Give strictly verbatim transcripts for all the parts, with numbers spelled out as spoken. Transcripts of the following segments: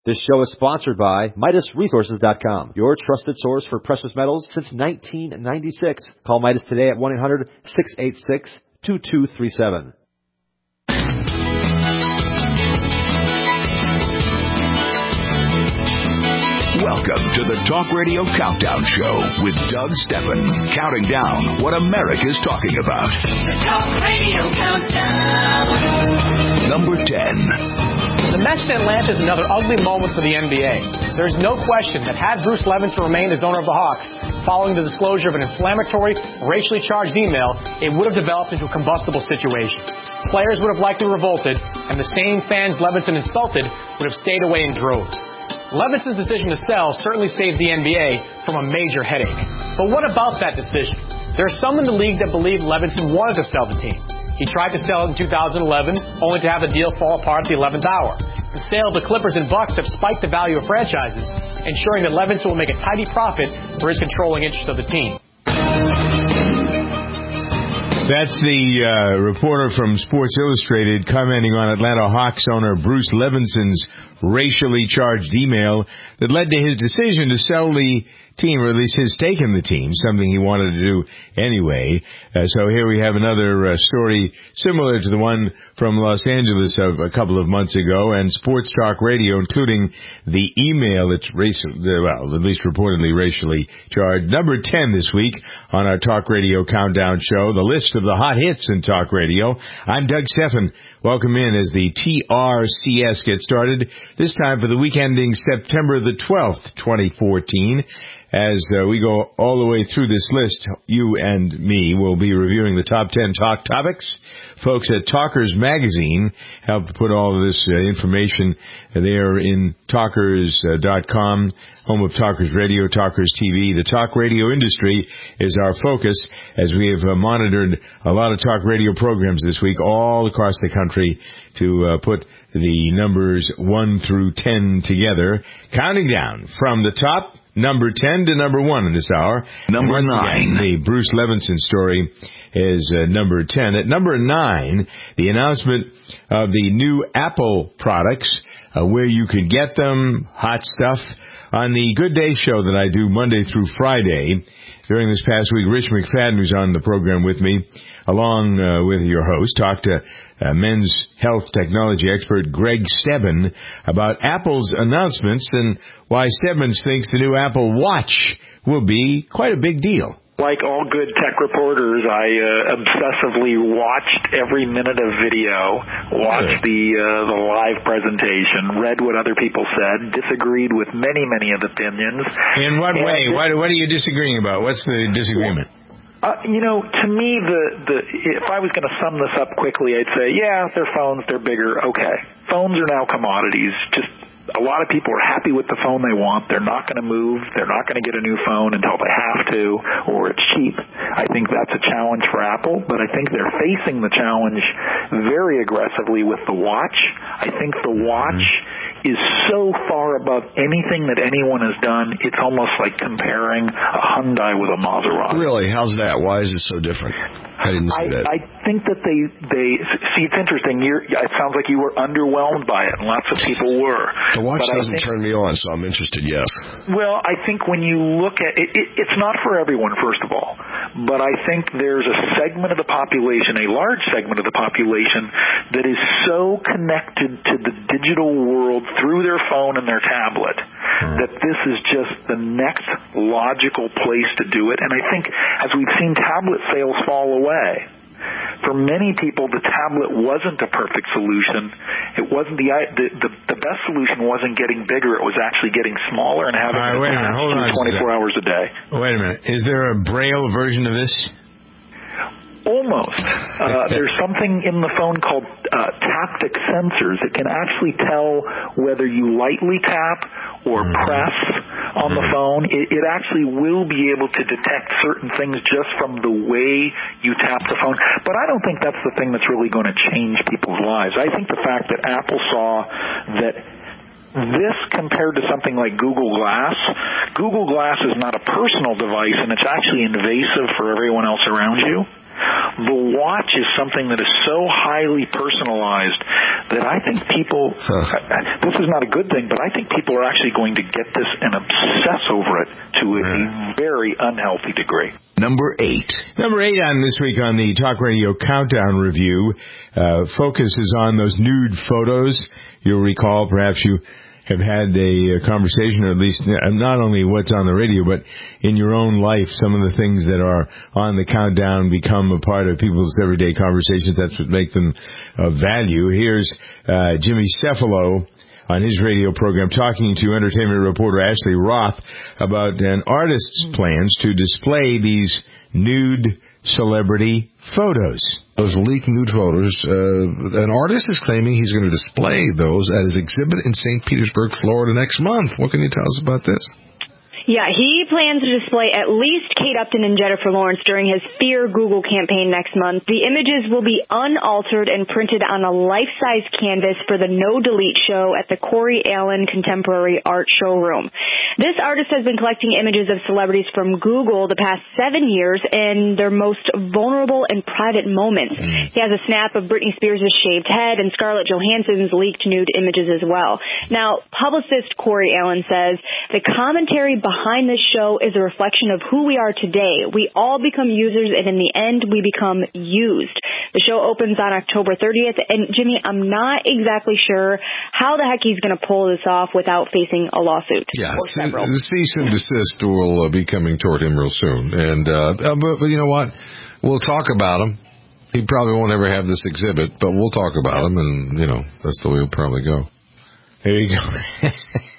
This show is sponsored by Midas Resources dot com, your trusted source for precious metals since nineteen ninety-six. Call Midas today at one eight hundred, six eight six, two two three seven. Welcome to the Talk Radio Countdown Show with Doug Steffen, counting down what America's talking about. The Talk Radio Countdown. Number ten. The Mets in Atlanta is another ugly moment for the N B A. There's no question that had Bruce Levenson remained as owner of the Hawks, following the disclosure of an inflammatory, racially charged email, it would have developed into a combustible situation. Players would have likely revolted, and the same fans Levenson insulted would have stayed away in droves. Levinson's decision to sell certainly saved the N B A from a major headache. But what about that decision? There are some in the league that believe Levinson wanted to sell the team. He tried to sell it in two thousand eleven, only to have the deal fall apart at the eleventh hour. The sale of the Clippers and Bucks have spiked the value of franchises, ensuring that Levinson will make a tidy profit for his controlling interest of the team. That's the uh, reporter from Sports Illustrated commenting on Atlanta Hawks owner Bruce Levinson's racially charged email that led to his decision to sell the team, or at least his stake in the team, something he wanted to do anyway. Uh, so here we have another uh, story similar to the one from Los Angeles of a couple of months ago, and Sports Talk Radio, including the email that's racial, well, at least reportedly racially charged. Number ten this week on our Talk Radio Countdown Show, the list of the hot hits in Talk Radio. I'm Doug Steffen. Welcome in as the T R C S gets started, this time for the week ending September the twelfth, twenty fourteen. As uh, we go all the way through this list, you and me will be reviewing the top ten talk topics. Folks at Talkers Magazine helped put all of this uh, information. They are in talkers dot com, home of Talkers Radio, Talkers T V. The talk radio industry is our focus, as we have uh, monitored a lot of talk radio programs this week all across the country to uh, put the numbers one through ten together. Counting down from the top, number ten to number one in this hour. Number nine. Again, the Bruce Levenson story is uh, number ten. At number nine, the announcement of the new Apple products, uh, where you could get them, hot stuff. On the Good Day show that I do Monday through Friday, during this past week, Rich McFadden, who's on the program with me, along uh, with your host, talked to uh, men's health technology expert Greg Stebbins about Apple's announcements and why Stebbins thinks the new Apple Watch will be quite a big deal. Like all good tech reporters, I uh, obsessively watched every minute of video, watched the uh, the live presentation, read what other people said, disagreed with many, many of the opinions. In what way? What, what are you disagreeing about? What's the disagreement? Uh, you know, to me, the, the if I was going to sum this up quickly, I'd say, yeah, they're phones, they're bigger, okay. Phones are now commodities, just a lot of people are happy with the phone they want. They're not going to move. They're not going to get a new phone until they have to, or it's cheap. I think that's a challenge for Apple, but I think they're facing the challenge very aggressively with the watch. I think the watch is so far above anything that anyone has done, it's almost like comparing a Hyundai with a Maserati. Really? How's that? Why is it so different? I didn't see I, that. I think that they, they see, it's interesting. You're, it sounds like you were underwhelmed by it, and lots of people were. The watch but doesn't think, turn me on, so I'm interested, yes. Well, I think when you look at it, it, it's not for everyone, first of all. But I think there's a segment of the population, a large segment of the population, that is so connected to the digital world through their phone and their tablet hmm. that this is just the next logical place to do it. And I think as we've seen tablet sales fall away, for many people, the tablet wasn't a perfect solution. It wasn't the the, the, the best solution wasn't getting bigger. It was actually getting smaller and having right, wait a minute. Hold on twenty-four hours a day. Wait a minute. Is there a Braille version of this? Almost. Uh, there's something in the phone called uh, taptic sensors. It can actually tell whether you lightly tap or mm-hmm. press on mm-hmm. the phone. It, it actually will be able to detect certain things just from the way you tap the phone. But I don't think that's the thing that's really going to change people's lives. I think the fact that Apple saw that this compared to something like Google Glass, Google Glass is not a personal device, and it's actually invasive for everyone else around you. The watch is something that is so highly personalized that I think people, huh. this is not a good thing, but I think people are actually going to get this and obsess over it to a yeah. very unhealthy degree. Number eight. Number eight on this week on the Talk Radio Countdown Review uh, focuses on those nude photos. You'll recall, perhaps you have had a, a conversation, or at least not only what's on the radio, but in your own life, some of the things that are on the countdown become a part of people's everyday conversations. That's what makes them of value. Here's uh, Jimmy Cefalo on his radio program talking to entertainment reporter Ashley Roth about an artist's plans to display these nude celebrity photos. Those leaked nude photos, uh, an artist is claiming he's going to display those at his exhibit in Saint Petersburg, Florida next month. What can you tell us about this? Yeah, he plans to display at least Kate Upton and Jennifer Lawrence during his Fear Google campaign next month. The images will be unaltered and printed on a life-size canvas for the No Delete show at the Corey Allen Contemporary Art Showroom. This artist has been collecting images of celebrities from Google the past seven years in their most vulnerable and private moments. Mm. He has a snap of Britney Spears' shaved head and Scarlett Johansson's leaked nude images as well. Now, publicist Corey Allen says the commentary behind Behind this show is a reflection of who we are today. We all become users, and in the end, we become used. The show opens on October thirtieth, and Jimmy, I'm not exactly sure how the heck he's going to pull this off without facing a lawsuit. Yeah, or several. The cease and desist will uh, be coming toward him real soon. And uh, but, but you know what? We'll talk about him. He probably won't ever have this exhibit, but we'll talk about him, and, you know, that's the way it'll probably go. There you go.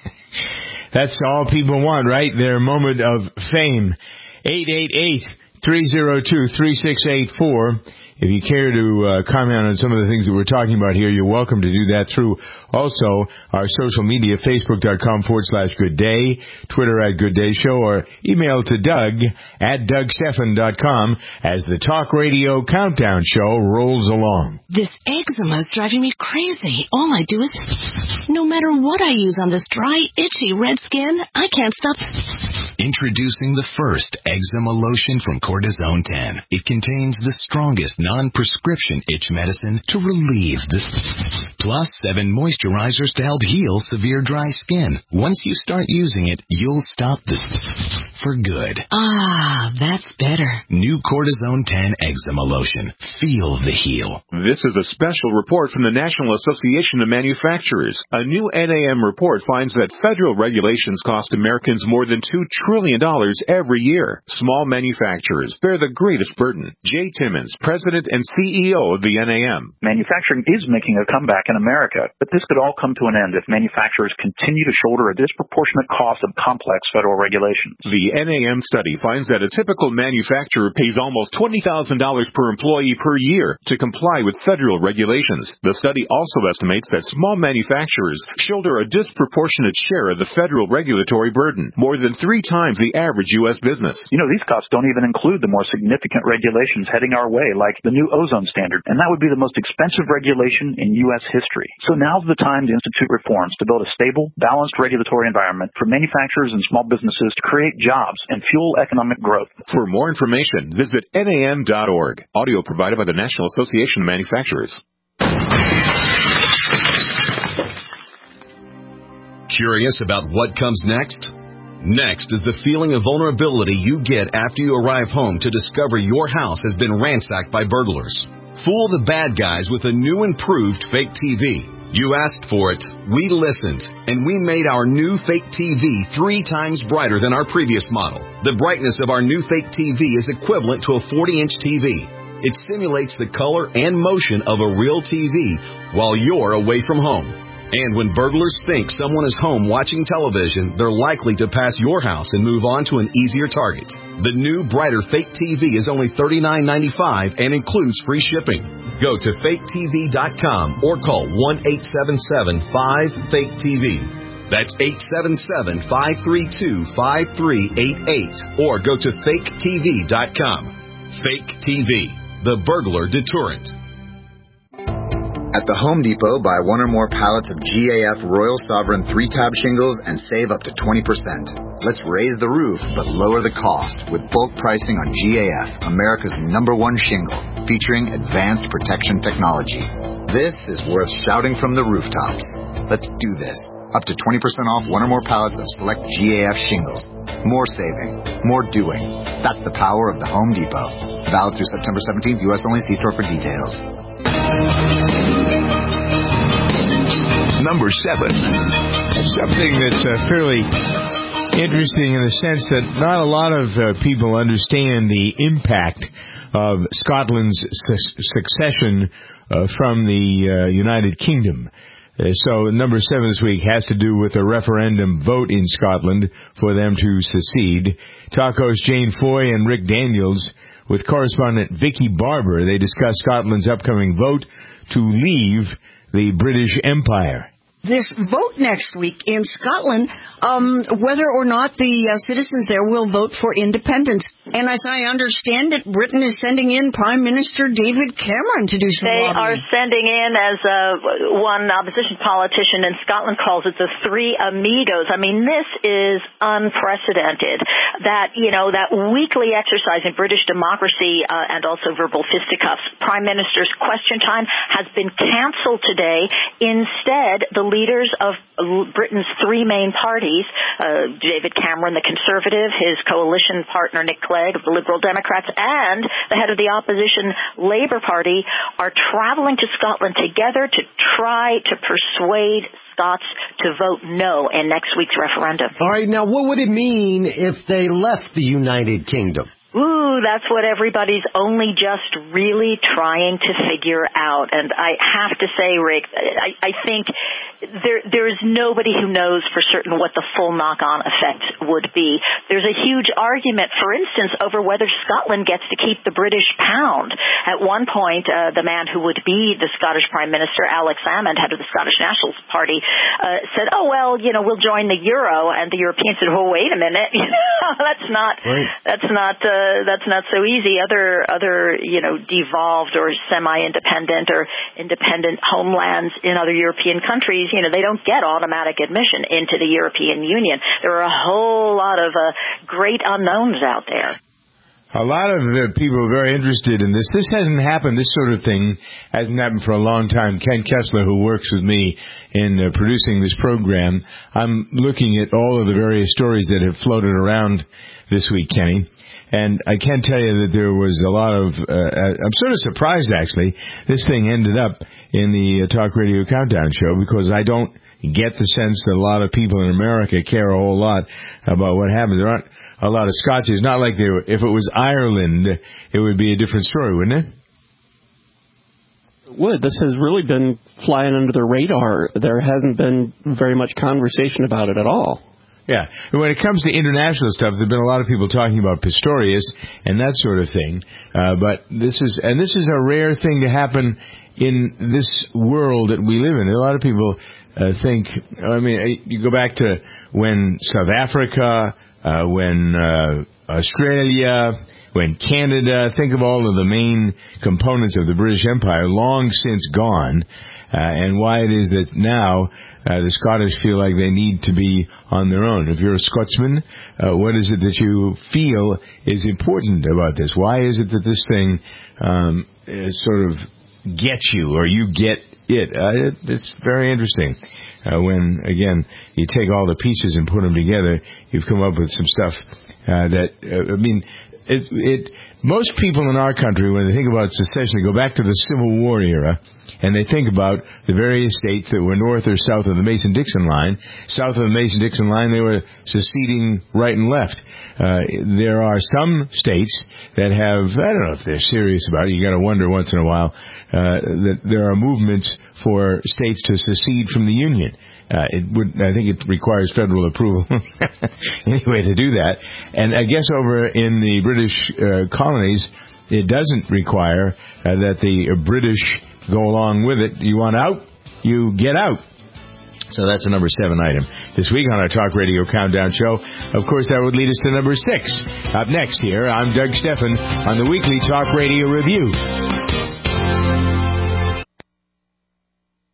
That's all people want, right? Their moment of fame. eight eight eight, three oh two, three six eight four. If you care to uh, comment on some of the things that we're talking about here, you're welcome to do that through also our social media, facebook.com forward slash good day, Twitter at Good Day Show, or email to Doug at doug stephan dot com as the Talk Radio Countdown Show rolls along. This eczema is driving me crazy. All I do is, no matter what I use on this dry, itchy, red skin, I can't stop. Introducing the first eczema lotion from Cortisone ten. It contains the strongest non-prescription itch medicine to relieve the plus seven moisturizers to help heal severe dry skin. Once you start using it, you'll stop the for good. Ah, that's better. New Cortisone ten eczema lotion. Feel the heal. This is a special report from the National Association of Manufacturers. A new N A M report finds that federal regulations cost Americans more than two trillion dollars every year. Small manufacturers bear the greatest burden. Jay Timmons, President and C E O of the N A M. Manufacturing is making a comeback in America, but this could all come to an end if manufacturers continue to shoulder a disproportionate cost of complex federal regulations. The N A M study finds that a typical manufacturer pays almost twenty thousand dollars per employee per year to comply with federal regulations. The study also estimates that small manufacturers shoulder a disproportionate share of the federal regulatory burden, more than three times the average U S business. You know, these costs don't even include the more significant regulations heading our way, like the new ozone standard, and that would be the most expensive regulation in U S history. So now's the time to institute reforms to build a stable, balanced regulatory environment for manufacturers and small businesses to create jobs and fuel economic growth. For more information, visit N A M dot org. Audio provided by the National Association of Manufacturers. Curious about what comes next? Next is the feeling of vulnerability you get after you arrive home to discover your house has been ransacked by burglars. Fool the bad guys with a new improved fake T V. You asked for it, we listened, and we made our new fake T V three times brighter than our previous model. The brightness of our new fake T V is equivalent to a forty-inch T V. It simulates the color and motion of a real T V while you're away from home. And when burglars think someone is home watching television, they're likely to pass your house and move on to an easier target. The new, brighter fake T V is only thirty-nine ninety-five and includes free shipping. Go to fake T V dot com or call one eight seven seven, five, fake T V. That's eight seven seven, five three two, five three eight eight or go to fake T V dot com. Fake T V, the burglar deterrent. At the Home Depot, buy one or more pallets of G A F Royal Sovereign three-tab shingles and save up to twenty percent. Let's raise the roof, but lower the cost with bulk pricing on G A F, America's number one shingle, featuring advanced protection technology. This is worth shouting from the rooftops. Let's do this. Up to twenty percent off one or more pallets of select G A F shingles. More saving, more doing. That's the power of the Home Depot. Valid through September seventeenth, U S only. See store for details. Number seven. Something that's uh, fairly interesting in the sense that not a lot of uh, people understand the impact of Scotland's su- succession uh, from the uh, United Kingdom. Uh, so number seven this week has to do with a referendum vote in Scotland for them to secede. Talk host Jane Foy and Rick Daniels with correspondent Vicky Barber. They discuss Scotland's upcoming vote to leave the British Empire. This vote next week in Scotland, um, whether or not the uh, citizens there will vote for independence. And as I understand it, Britain is sending in Prime Minister David Cameron to do some They lobbying. are sending in, as uh, one opposition politician in Scotland calls it, the three amigos. I mean, this is unprecedented. That, you know, that weekly exercise in British democracy uh, and also verbal fisticuffs. Prime Minister's question time has been canceled today. Instead, the leaders of Britain's three main parties, uh, David Cameron, the Conservative, his coalition partner Nick Clegg of the Liberal Democrats, and the head of the opposition Labour Party are traveling to Scotland together to try to persuade Scots to vote no in next week's referendum. All right, now what would it mean if they left the United Kingdom? Ooh, that's what everybody's only just really trying to figure out. And I have to say, Rick, I, I think there there's nobody who knows for certain what the full knock-on effect would be. There's a huge argument, for instance, over whether Scotland gets to keep the British pound. At one point, uh, the man who would be the Scottish Prime Minister, Alex Salmond, head of the Scottish National Party, uh, said, oh, well, you know, we'll join the euro. And the Europeans said, oh, wait a minute. that's not, right. that's not, uh, Uh, that's not so easy. Other, other, you know, devolved or semi-independent or independent homelands in other European countries, you know, they don't get automatic admission into the European Union. There are a whole lot of uh, great unknowns out there. A lot of the people are very interested in this. This hasn't happened, this sort of thing hasn't happened for a long time. Ken Kessler, who works with me in uh, producing this program, I'm looking at all of the various stories that have floated around this week, Kenny. And I can tell you that there was a lot of, uh, I'm sort of surprised, actually, this thing ended up in the uh, Talk Radio Countdown show, because I don't get the sense that a lot of people in America care a whole lot about what happened. There aren't a lot of Scots. It's not like they were, if it was Ireland, it would be a different story, wouldn't it? It would. This has really been flying under the radar. There hasn't been very much conversation about it at all. Yeah. When it comes to international stuff, there have been a lot of people talking about Pistorius and that sort of thing. Uh, but this is, and this is a rare thing to happen in this world that we live in. A lot of people uh, think, I mean, you go back to when South Africa, uh, when uh, Australia, when Canada, think of all of the main components of the British Empire, long since gone. Uh, and why it is that now uh, the Scottish feel like they need to be on their own. If you're a Scotsman, uh, what is it that you feel is important about this? Why is it that this thing um, is sort of gets you, or you get it? Uh, it it's very interesting. Uh, when, again, you take all the pieces and put them together, you've come up with some stuff uh, that, uh, I mean, it, it most people in our country, when they think about secession, they go back to the Civil War era, and they think about the various states that were north or south of the Mason-Dixon line. South of the Mason-Dixon line, they were seceding right and left. Uh, there are some states that have, I don't know if they're serious about it, you got to wonder once in a while, uh, that there are movements for states to secede from the Union. Uh, it would, I think it requires federal approval anyway to do that. And I guess over in the British uh, colonies, it doesn't require uh, that the British go along with it. You want out, you get out. So that's the number seven item this week on our Talk Radio Countdown show. Of course, that would lead us to number six. Up next here, I'm Doug Steffen on the weekly Talk Radio Review.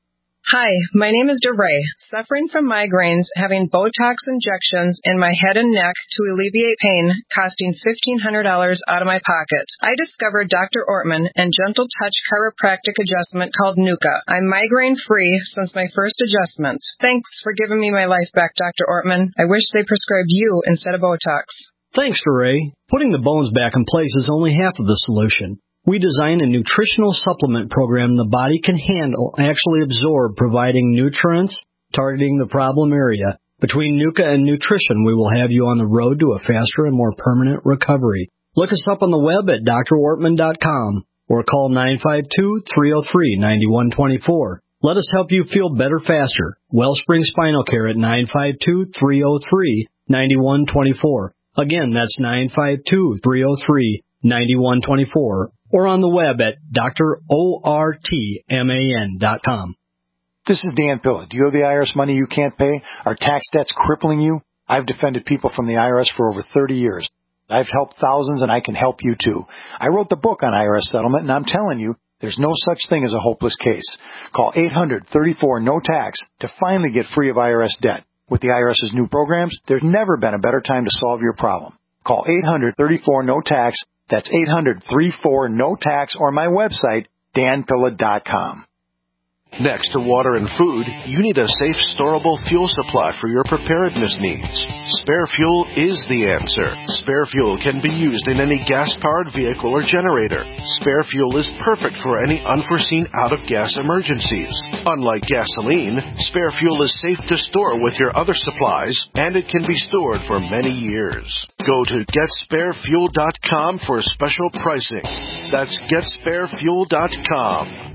Hi, my name is DeRay, suffering from migraines, having Botox injections in my head and neck to alleviate pain, costing fifteen hundred dollars out of my pocket. I discovered Doctor Ortman and Gentle Touch chiropractic adjustment called Nuka. I'm migraine-free since my first adjustment. Thanks for giving me my life back, Doctor Ortman. I wish they prescribed you instead of Botox. Thanks, DeRay. Putting the bones back in place is only half of the solution. We design a nutritional supplement program the body can handle, actually absorb, providing nutrients, targeting the problem area. Between Nuka and nutrition, we will have you on the road to a faster and more permanent recovery. Look us up on the web at D R ortman dot com or call nine five two, three oh three, nine one two four. Let us help you feel better faster. Wellspring Spinal Care at nine five two, three oh three, nine one two four. Again, that's nine five two, three oh three, nine one two four. Or on the web at D R ortman dot com. This is Dan Pilla. Do you have the I R S money you can't pay? Are tax debts crippling you? I've defended people from the I R S for over thirty years. I've helped thousands, and I can help you too. I wrote the book on I R S settlement, and I'm telling you, there's no such thing as a hopeless case. Call eight hundred, thirty-four, no tax to finally get free of I R S debt. With the IRS's new programs, there's never been a better time to solve your problem. Call eight hundred, thirty-four, no tax. That's eight hundred, thirty-four, no tax, or my website, dan pilla dot com. Next to water and food, you need a safe, storable fuel supply for your preparedness needs. Spare Fuel is the answer. Spare Fuel can be used in any gas-powered vehicle or generator. Spare Fuel is perfect for any unforeseen out-of-gas emergencies. Unlike gasoline, Spare Fuel is safe to store with your other supplies, and it can be stored for many years. Go to get spare fuel dot com for special pricing. That's get spare fuel dot com.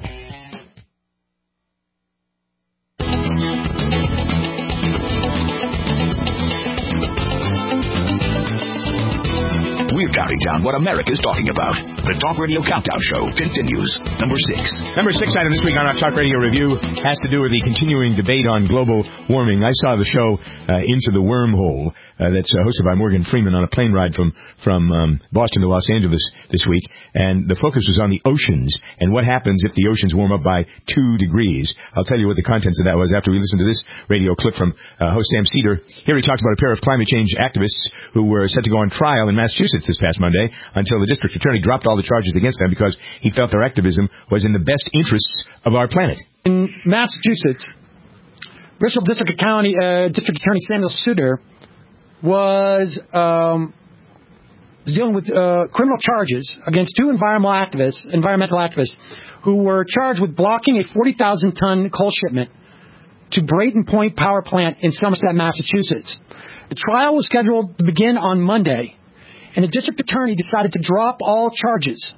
We're counting down what America's talking about. The Talk Radio Countdown Show continues. Number six. Number six item this week on our Talk Radio Review has to do with the continuing debate on global warming. I saw the show uh, Into the Wormhole uh, that's uh, hosted by Morgan Freeman on a plane ride from, from um, Boston to Los Angeles this week. And the focus was on the oceans and what happens if the oceans warm up by two degrees. I'll tell you what the contents of that was after we listen to this radio clip from uh, host Sam Cedar. Here he talks about a pair of climate change activists who were set to go on trial in Massachusetts this past Monday until the district attorney dropped all the charges against them because he felt their activism was in the best interests of our planet. In Massachusetts, Bristol District County uh, District Attorney Samuel Suter was um, dealing with uh, criminal charges against two environmental activists, environmental activists who were charged with blocking a forty thousand ton coal shipment to Brayton Point Power Plant in Somerset, Massachusetts. The trial was scheduled to begin on Monday, and the district attorney decided to drop all charges.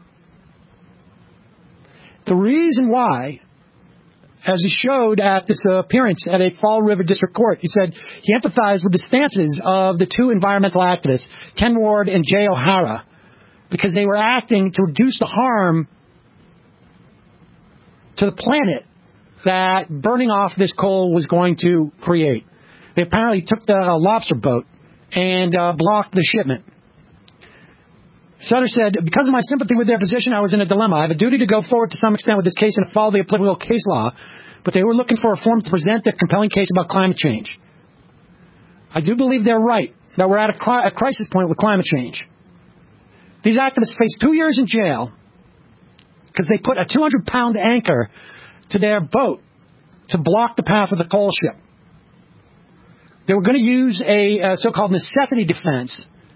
The reason why, as he showed at this uh, appearance at a Fall River District Court, he said he empathized with the stances of the two environmental activists, Ken Ward and Jay O'Hara, because they were acting to reduce the harm to the planet that burning off this coal was going to create. They apparently took the uh, lobster boat and uh, blocked the shipment. Sutter said, because of my sympathy with their position, I was in a dilemma. I have a duty to go forward to some extent with this case and follow the applicable case law, but they were looking for a forum to present their compelling case about climate change. I do believe they're right, that we're at a, cri- a crisis point with climate change. These activists face two years in jail because they put a two hundred pound anchor to their boat to block the path of the coal ship. They were going to use a uh, so-called necessity defense,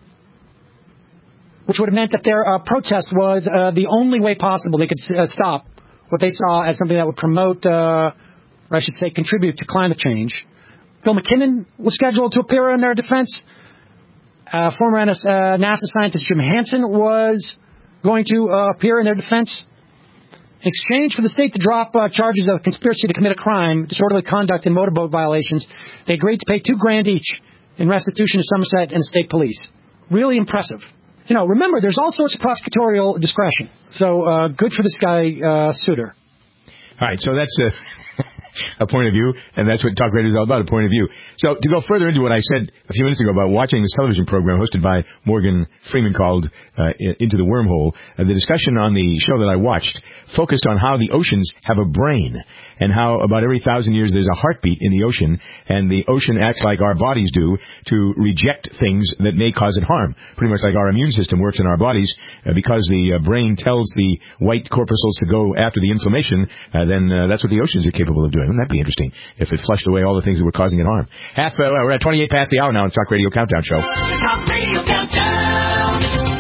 which would have meant that their uh, protest was uh, the only way possible they could uh, stop what they saw as something that would promote, uh, or I should say contribute to climate change. Bill McKinnon was scheduled to appear in their defense. Uh, former N S, uh, NASA scientist Jim Hansen was going to uh, appear in their defense. In exchange for the state to drop uh, charges of conspiracy to commit a crime, disorderly conduct, and motorboat violations, they agreed to pay two grand each in restitution to Somerset and the state police. Really impressive. You know, remember, there's all sorts of prosecutorial discretion. So uh, good for this guy, uh, Suter. All right, so that's uh, a point of view, and that's what talk radio is all about, a point of view. So to go further into what I said a few minutes ago about watching this television program hosted by Morgan Freeman called uh, Into the Wormhole, uh, the discussion on the show that I watched focused on how the oceans have a brain and how about every thousand years there's a heartbeat in the ocean, and the ocean acts like our bodies do to reject things that may cause it harm, pretty much like our immune system works in our bodies. Uh, because the uh, brain tells the white corpuscles to go after the inflammation, uh, then uh, that's what the oceans are capable of doing. Wouldn't that be interesting if it flushed away all the things that were causing it harm? Half, uh, we're at twenty-eight past the hour now on the Talk Radio Countdown Show. Talk Radio Countdown.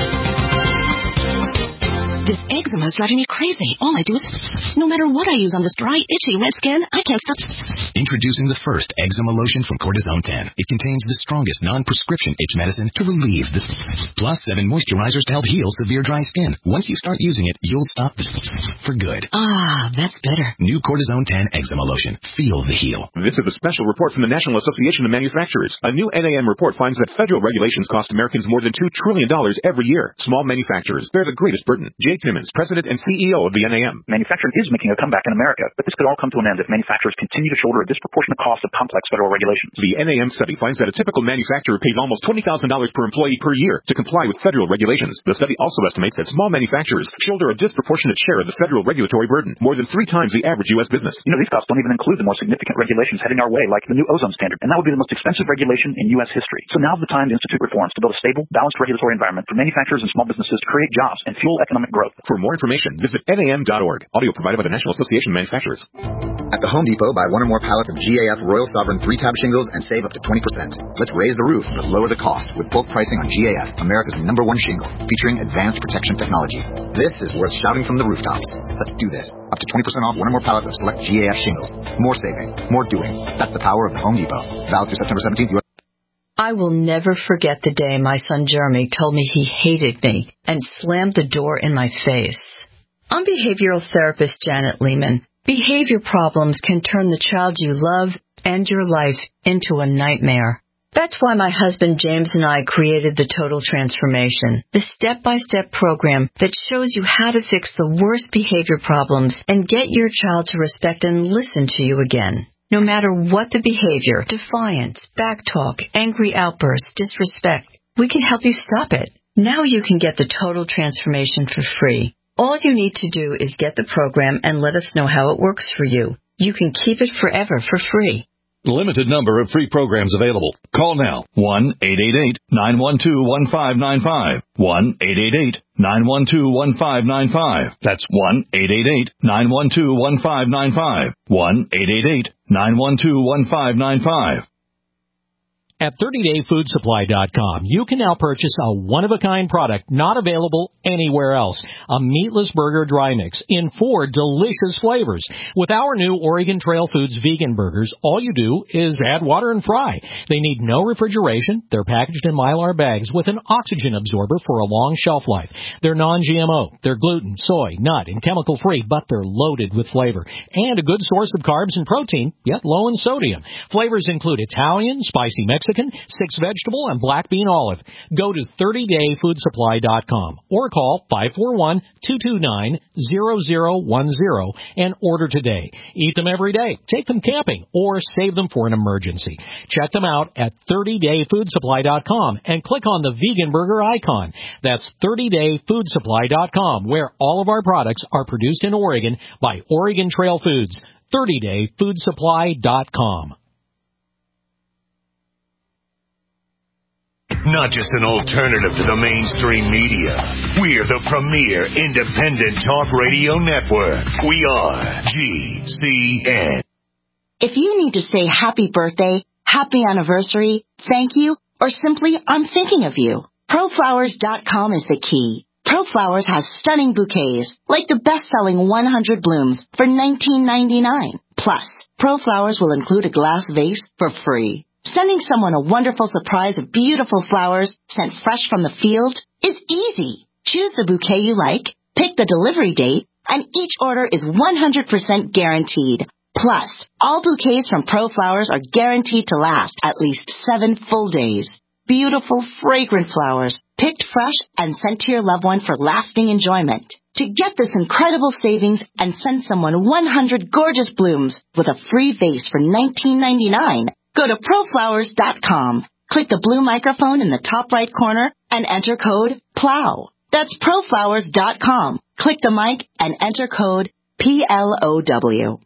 This eczema is driving me crazy. All I do is, no matter what I use on this dry, itchy, red skin, I can't stop. Introducing the first eczema lotion from Cortisone ten. It contains the strongest non-prescription itch medicine to relieve the plus seven moisturizers to help heal severe dry skin. Once you start using it, you'll stop the for good. Ah, that's better. New Cortisone ten eczema lotion. Feel the heal. This is a special report from the National Association of Manufacturers. A new N A M report finds that federal regulations cost Americans more than two trillion dollars every year. Small manufacturers bear the greatest burden. Jay Timmons, President and C E O of the N A M. Manufacturing is making a comeback in America, but this could all come to an end if manufacturers continue to shoulder a disproportionate cost of complex federal regulations. The N A M study finds that a typical manufacturer pays almost twenty thousand dollars per employee per year to comply with federal regulations. The study also estimates that small manufacturers shoulder a disproportionate share of the federal regulatory burden, more than three times the average U S business. You know, these costs don't even include the more significant regulations heading our way, like the new ozone standard, and that would be the most expensive regulation in U S history. So now's the time to institute reforms to build a stable, balanced regulatory environment for manufacturers and small businesses to create jobs and fuel economic growth. For more information, visit N A M dot org. Audio provided by the National Association of Manufacturers. At the Home Depot, buy one or more pallets of G A F Royal Sovereign three-tab shingles and save up to twenty percent. Let's raise the roof but lower the cost with bulk pricing on G A F, America's number one shingle, featuring advanced protection technology. This is worth shouting from the rooftops. Let's do this. Up to twenty percent off one or more pallets of select G A F shingles. More saving, more doing. That's the power of the Home Depot. Valid through September seventeenth. U S I will never forget the day my son Jeremy told me he hated me and slammed the door in my face. I'm behavioral therapist Janet Lehman. Behavior problems can turn the child you love and your life into a nightmare. That's why my husband James and I created the Total Transformation, the step-by-step program that shows you how to fix the worst behavior problems and get your child to respect and listen to you again. No matter what the behavior, defiance, backtalk, angry outbursts, disrespect, we can help you stop it. Now you can get the Total Transformation for free. All you need to do is get the program and let us know how it works for you. You can keep it forever for free. Limited number of free programs available. Call now. one eight eight eight, nine one two, one five nine five. one eight eight eight, nine one two, one five nine five. That's one eight eight eight, nine one two, one five nine five. one eight eight eight, nine one two, one five nine five. At thirty day food supply dot com, you can now purchase a one-of-a-kind product not available anywhere else. A meatless burger dry mix in four delicious flavors. With our new Oregon Trail Foods vegan burgers, all you do is add water and fry. They need no refrigeration. They're packaged in Mylar bags with an oxygen absorber for a long shelf life. They're non G M O. They're gluten, soy, nut, and chemical-free, but they're loaded with flavor. And a good source of carbs and protein, yet low in sodium. Flavors include Italian, spicy Mexican, six vegetable, and black bean olive. Go to thirty day food supply dot com or call five four one, two two nine, zero zero one zero and order today. Eat them every day, take them camping, or save them for an emergency. Check them out at thirty day food supply dot com and click on the vegan burger icon. That's thirty day food supply dot com, where all of our products are produced in Oregon by Oregon Trail Foods. thirty day food supply dot com. Not just an alternative to the mainstream media. We're the premier independent talk radio network. We are G C N. If you need to say happy birthday, happy anniversary, thank you, or simply I'm thinking of you, pro flowers dot com is the key. ProFlowers has stunning bouquets, like the best-selling one hundred blooms for nineteen ninety-nine. Plus, ProFlowers will include a glass vase for free. Sending someone a wonderful surprise of beautiful flowers sent fresh from the field is easy. Choose the bouquet you like, pick the delivery date, and each order is one hundred percent guaranteed. Plus, all bouquets from ProFlowers are guaranteed to last at least seven full days. Beautiful, fragrant flowers, picked fresh and sent to your loved one for lasting enjoyment. To get this incredible savings and send someone one hundred gorgeous blooms with a free vase for nineteen ninety-nine, go to proflowers dot com. Click the blue microphone in the top right corner and enter code PLOW. That's proflowers dot com. Click the mic and enter code P L O W.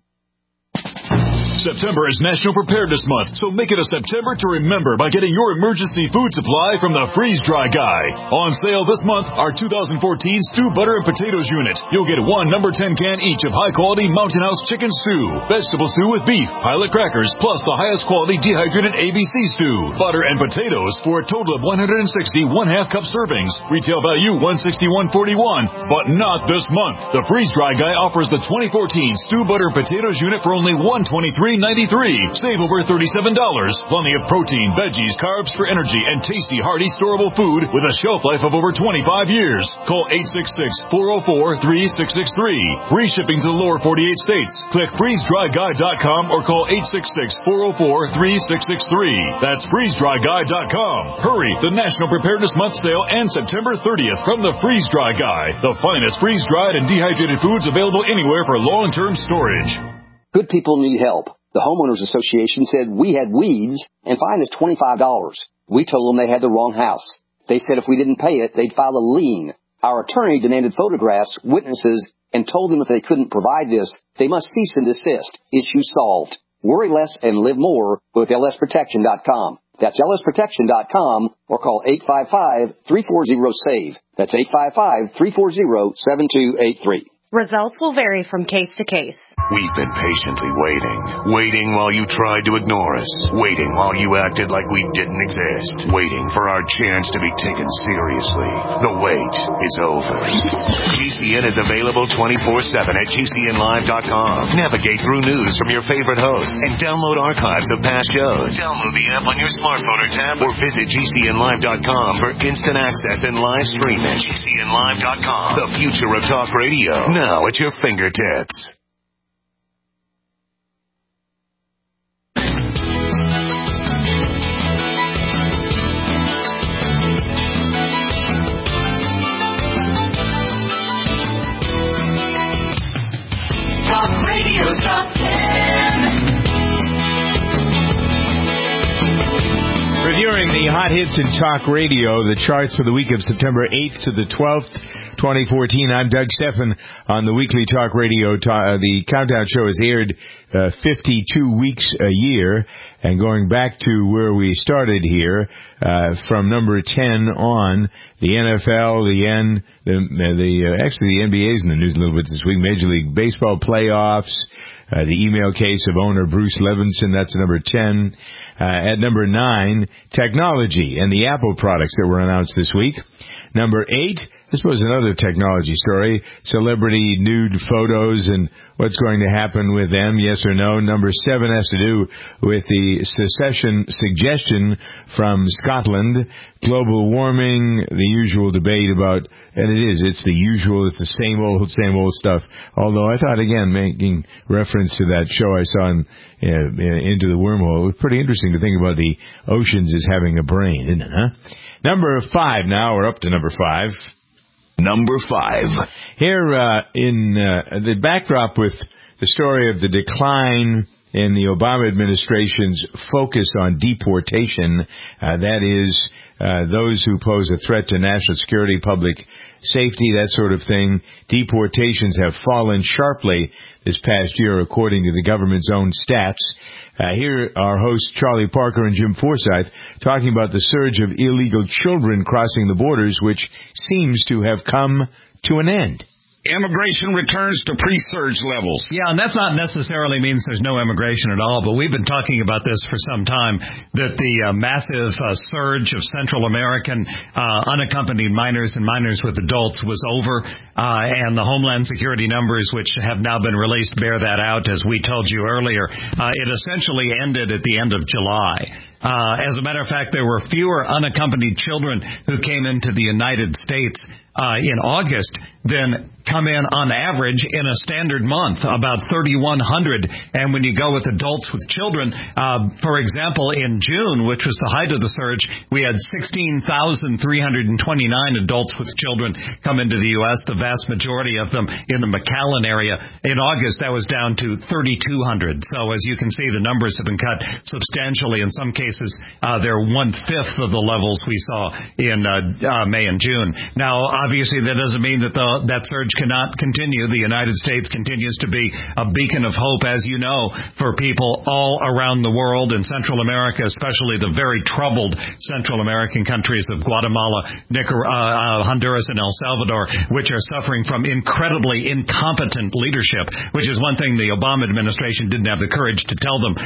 September is National Preparedness Month, so make it a September to remember by getting your emergency food supply from the Freeze Dry Guy. On sale this month, our two thousand fourteen Stew Butter and Potatoes unit. You'll get one number ten can each of high-quality Mountain House chicken stew, vegetable stew with beef, pilot crackers, plus the highest quality dehydrated A B C stew, butter, and potatoes for a total of one hundred sixty one-half cup servings. Retail value one hundred sixty-one forty-one, but not this month. The Freeze Dry Guy offers the twenty fourteen Stew Butter and Potatoes unit for only one hundred twenty-three ninety-three. Save over thirty-seven dollars. Plenty of protein, veggies, carbs for energy, and tasty, hearty, storable food with a shelf life of over twenty-five years. Call eight six six, four oh four, three six six three. Free shipping to the lower forty-eight states. Click freeze dry guy dot com or call eight six six, four oh four, three six six three. That's freeze dry guy dot com. Hurry! The National Preparedness Month sale ends September thirtieth from the Freeze Dry Guy. The finest freeze-dried and dehydrated foods available anywhere for long-term storage. Good people need help. The Homeowners Association said we had weeds and fined us twenty-five dollars. We told them they had the wrong house. They said if we didn't pay it, they'd file a lien. Our attorney demanded photographs, witnesses, and told them if they couldn't provide this, they must cease and desist. Issue solved. Worry less and live more with L S protection dot com. That's L S protection dot com or call eight five five, three four zero, SAVE. That's eight five five, three four zero, seven two eight three. Results will vary from case to case. We've been patiently waiting. Waiting while you tried to ignore us. Waiting while you acted like we didn't exist. Waiting for our chance to be taken seriously. The wait is over. G C N is available twenty-four seven at G C N live dot com. Navigate through news from your favorite hosts and download archives of past shows. Download the app on your smartphone or tab or visit G C N live dot com for instant access and live streaming. G C N live dot com. The future of talk radio. Now at your fingertips. Talk Radio's Top ten. Reviewing the hot hits in talk radio, the charts for the week of September eighth to the twelfth, twenty fourteen. I'm Doug Stephan on the weekly talk radio. Ta- uh, the Countdown Show is aired uh, fifty-two weeks a year, and going back to where we started here, uh, from number ten on, the N F L, the N, the, the uh, actually the N B A's in the news a little bit this week. Major League Baseball playoffs, uh, the email case of owner Bruce Levinson. That's number ten. Uh, at number nine, technology and the Apple products that were announced this week. Number eight, this was another technology story, celebrity nude photos and what's going to happen with them, yes or no. Number seven has to do with the secession suggestion from Scotland, global warming, the usual debate about, and it is, it's the usual, it's the same old, same old stuff. Although I thought, again, making reference to that show I saw in, uh, Into the Wormhole, it was pretty interesting to think about the oceans as having a brain, isn't it, huh? Number five now, we're up to number five. Number five. Here uh, in uh, the backdrop with the story of the decline in the Obama administration's focus on deportation, uh, that is, uh, those who pose a threat to national security, public safety, that sort of thing. Deportations have fallen sharply this past year, according to the government's own stats. Uh, here are hosts Charlie Parker and Jim Forsyth talking about the surge of illegal children crossing the borders, which seems to have come to an end. Immigration returns to pre-surge levels. Yeah, and that's not necessarily means there's no immigration at all, but we've been talking about this for some time, that the uh, massive uh, surge of Central American uh, unaccompanied minors and minors with adults was over, uh, and the Homeland Security numbers, which have now been released, bear that out, as we told you earlier. Uh, it essentially ended at the end of July. Uh, as a matter of fact, there were fewer unaccompanied children who came into the United States uh, in August than come in on average in a standard month, about thirty-one hundred. And when you go with adults with children, uh, for example, in June, which was the height of the surge, we had sixteen thousand three hundred twenty-nine adults with children come into the U S, the vast majority of them in the McAllen area. In August, that was down to thirty-two hundred. So as you can see, the numbers have been cut substantially. In some cases, uh, they're one-fifth of the levels we saw in uh, uh, May and June. Now, obviously, that doesn't mean that the, that surge cannot continue. The United States continues to be a beacon of hope, as you know, for people all around the world, in Central America, especially the very troubled Central American countries of Guatemala, Nicar- uh, uh, Honduras, and El Salvador, which are suffering from incredibly incompetent leadership, which is one thing the Obama administration didn't have the courage to tell them, uh,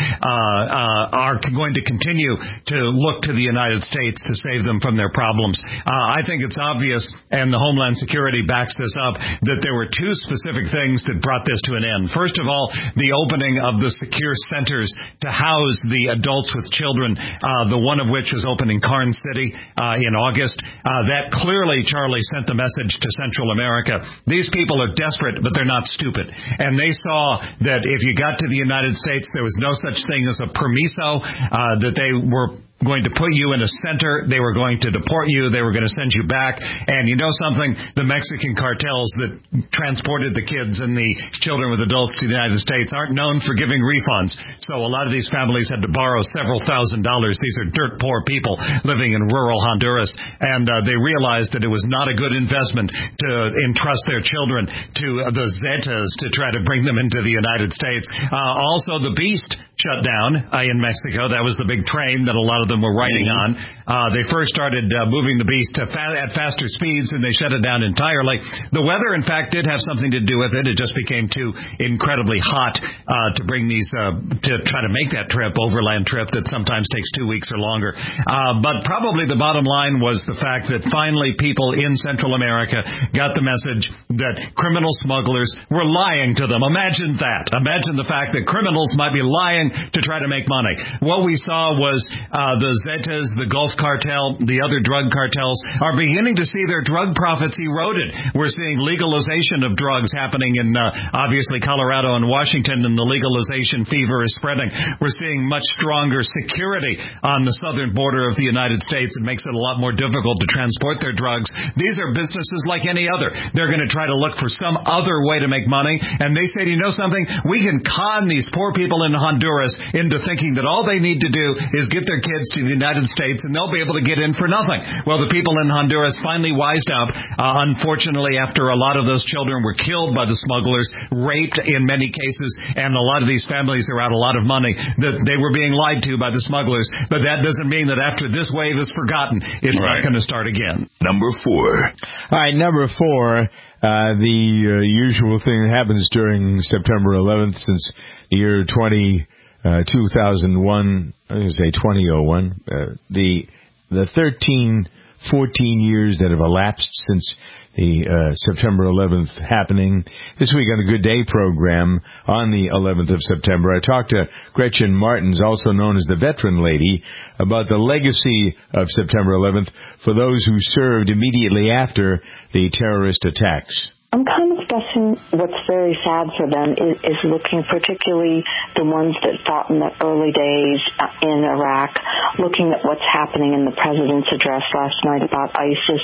uh, are going to continue to look to the United States to save them from their problems. Uh, I think it's obvious, and the Homeland Security backs this up, that there were two specific things that brought this to an end. First of all, the opening of the secure centers to house the adults with children, uh, the one of which was opened in Karnes City uh, in August. Uh, that clearly, Charlie, sent the message to Central America. These people are desperate, but they're not stupid. And they saw that if you got to the United States, there was no such thing as a permiso, uh, that they were going to put you in a center, they were going to deport you, they were going to send you back. And you know something? The Mexican cartels that transported the kids and the children with adults to the United States aren't known for giving refunds. So a lot of these families had to borrow several thousand dollars. These are dirt poor people living in rural Honduras. And uh, they realized that it was not a good investment to entrust their children to the Zetas to try to bring them into the United States. Uh, also, the Beast shut down uh, in Mexico. That was the big train that a lot of them were riding on. Uh, they first started uh, moving the Beast to fa- at faster speeds, and they shut it down entirely. The weather, in fact, did have something to do with it. It just became too incredibly hot uh, to bring these, uh, to try to make that trip, overland trip that sometimes takes two weeks or longer. Uh, but probably the bottom line was the fact that finally people in Central America got the message that criminal smugglers were lying to them. Imagine that. Imagine the fact that criminals might be lying to try to make money. What we saw was uh, the Zetas, the Gulf Cartel, the other drug cartels are beginning to see their drug profits eroded. We're seeing legalization of drugs happening in uh, obviously Colorado and Washington, and the legalization fever is spreading. We're seeing much stronger security on the southern border of the United States. It makes it a lot more difficult to transport their drugs. These are businesses like any other. They're going to try to look for some other way to make money, and they say, you know something? We can con these poor people in Honduras into thinking that all they need to do is get their kids to the United States and they'll be able to get in for nothing. Well, the people in Honduras finally wised up. Uh, unfortunately, after a lot of those children were killed by the smugglers, raped in many cases, and a lot of these families are out a lot of money, that they were being lied to by the smugglers. But that doesn't mean that after this wave is forgotten, it's right. not going to start again. Number four. All right, number four. Uh, the uh, usual thing that happens during September eleventh since the year twenty, uh, two thousand one, I'm going to say twenty oh one, uh, the the thirteen, fourteen years that have elapsed since the uh, September eleventh happening. This week on the Good Day program on the eleventh of September, I talked to Gretchen Martins, also known as the Veteran Lady, about the legacy of September eleventh for those who served immediately after the terrorist attacks. I'm kind of guessing what's very sad for them is, is looking, particularly the ones that fought in the early days in Iraq, looking at what's happening in the president's address last night about ISIS.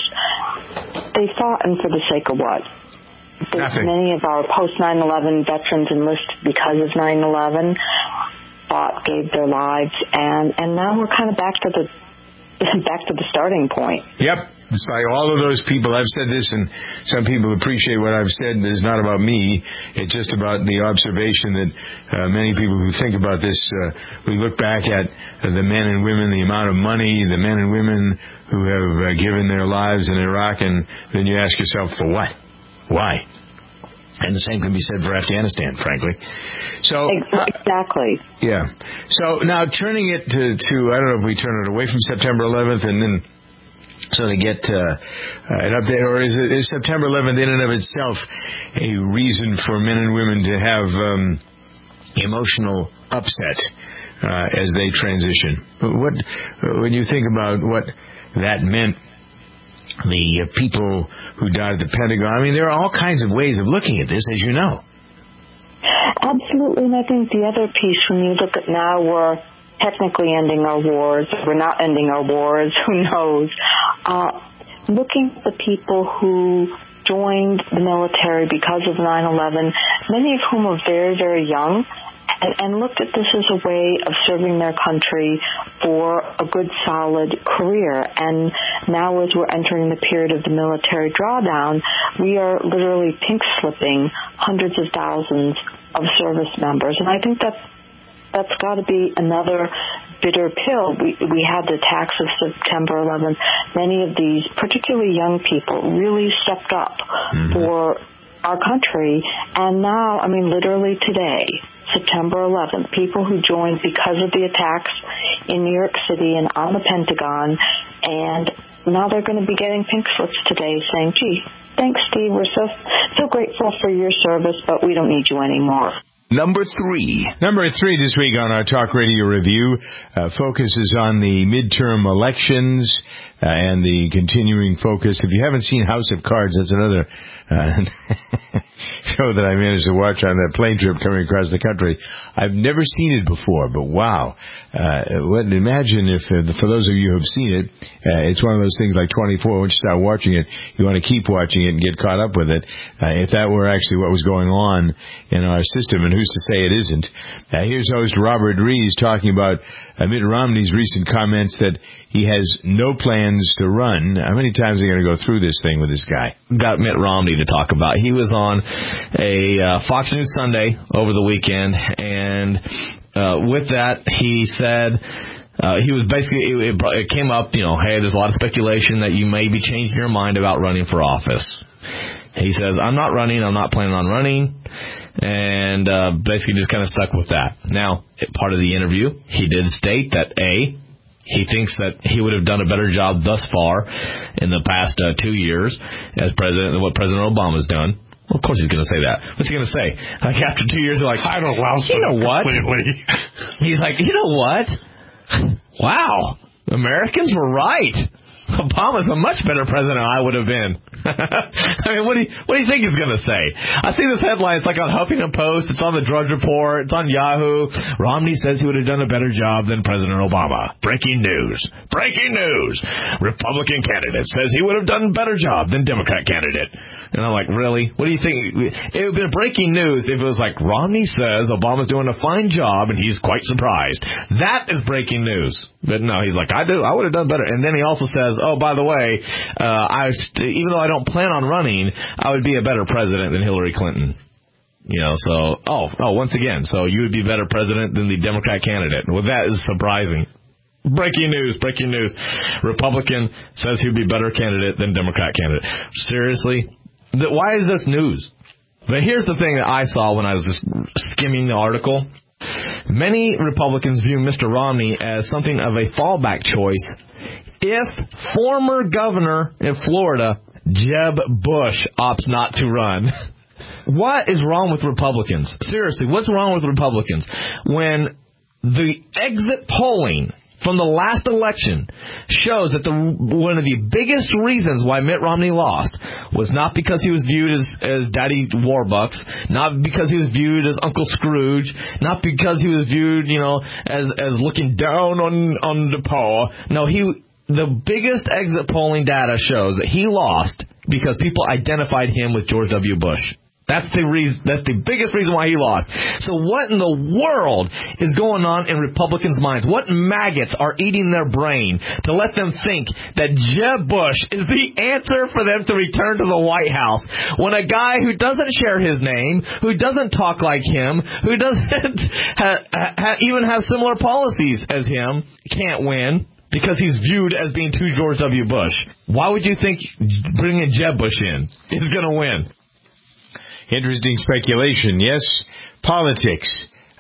They fought, and for the sake of what? Nothing. Many of our post nine eleven veterans enlisted because of nine eleven, fought, gave their lives, and, and now we're kind of back to the back to the starting point. Yep. It's like all of those people. I've said this, and some people appreciate what I've said. It's not about me. It's just about the observation that uh, many people who think about this, uh, we look back at uh, the men and women, the amount of money, the men and women who have uh, given their lives in Iraq, and then you ask yourself, for what? Why? And the same can be said for Afghanistan, frankly. So exactly. Yeah. So now turning it to, to I don't know if we turn it away from September eleventh and then so to get uh, uh, an update, or is, it, is September eleventh in and of itself a reason for men and women to have um, emotional upset? uh, as they transition. What, when you think about what that meant, the uh, people who died at the Pentagon, I mean, there are all kinds of ways of looking at this, as you know. Absolutely, and I think the other piece, when you look at now, we're technically ending our wars. We're not ending our wars. Who knows? Uh, looking at the people who joined the military because of nine eleven, many of whom are very, very young, and, and looked at this as a way of serving their country for a good, solid career. And now as we're entering the period of the military drawdown, we are literally pink-slipping hundreds of thousands of service members. And I think that that's got to be another bitter pill. We we had the attacks of September eleventh. Many of these, particularly young people, really stepped up mm-hmm. for our country. And now, I mean, literally today, September eleventh, people who joined because of the attacks in New York City and on the Pentagon, and now they're going to be getting pink slips today saying, gee, thanks, Steve, we're so, so grateful for your service, but we don't need you anymore. Number three. Number three this week on our Talk Radio Review uh, focuses on the midterm elections uh, and the continuing focus. If you haven't seen House of Cards, that's another uh, show that I managed to watch on that plane trip coming across the country. I've never seen it before, but wow. Uh, what, imagine if, uh, for those of you who have seen it, uh, it's one of those things like twenty-four. Once you start watching it, you want to keep watching it and get caught up with it. Uh, if that were actually what was going on in our system, and who's to say it isn't. Uh, here's host Robert Rees talking about uh, Mitt Romney's recent comments that he has no plans to run. How many times are you going to go through this thing with this guy? Got Mitt Romney to talk about. He was on a uh, Fox News Sunday over the weekend, and uh, with that, he said... Uh, he was basically, it, it came up, you know, hey, there's a lot of speculation that you may be changing your mind about running for office. He says, I'm not running, I'm not planning on running, and uh, basically just kind of stuck with that. Now, part of the interview, he did state that, A, he thinks that he would have done a better job thus far in the past uh, two years as president than what President Obama's done. Well, of course he's going to say that. What's he going to say? Like, after two years, they're like, I don't know, you know what? He's like, you know what? Wow, Americans were right. Obama's a much better president than I would have been. I mean, what do you, what do you think he's going to say? I see this headline. It's like on Huffington Post. It's on the Drudge Report. It's on Yahoo. Romney says he would have done a better job than President Obama. Breaking news. Breaking news. Republican candidate says he would have done a better job than Democrat candidate. And I'm like, really? What do you think? It would have been breaking news if it was like, Romney says Obama's doing a fine job and he's quite surprised. That is breaking news. But no, he's like, I do. I would have done better. And then he also says, oh, by the way, uh, I even though I don't plan on running, I would be a better president than Hillary Clinton. You know, so, oh, oh, once again, so you would be a better president than the Democrat candidate. Well, that is surprising. Breaking news, breaking news. Republican says he'd be a better candidate than Democrat candidate. Seriously? Why is this news? But here's the thing that I saw when I was just skimming the article. Many Republicans view Mister Romney as something of a fallback choice if former governor in Florida, Jeb Bush, opts not to run. What is wrong with Republicans? Seriously, what's wrong with Republicans? When the exit polling from the last election shows that the one of the biggest reasons why Mitt Romney lost was not because he was viewed as, as Daddy Warbucks, not because he was viewed as Uncle Scrooge, not because he was viewed, you know, as as looking down on, on the poor. No, he the biggest exit polling data shows that he lost because people identified him with George W. Bush. That's the reason. That's the biggest reason why he lost. So what in the world is going on in Republicans' minds? What maggots are eating their brain to let them think that Jeb Bush is the answer for them to return to the White House when a guy who doesn't share his name, who doesn't talk like him, who doesn't ha- ha- even have similar policies as him, can't win? Because he's viewed as being too George W. Bush. Why would you think bringing Jeb Bush in is going to win? Interesting speculation, yes. Politics.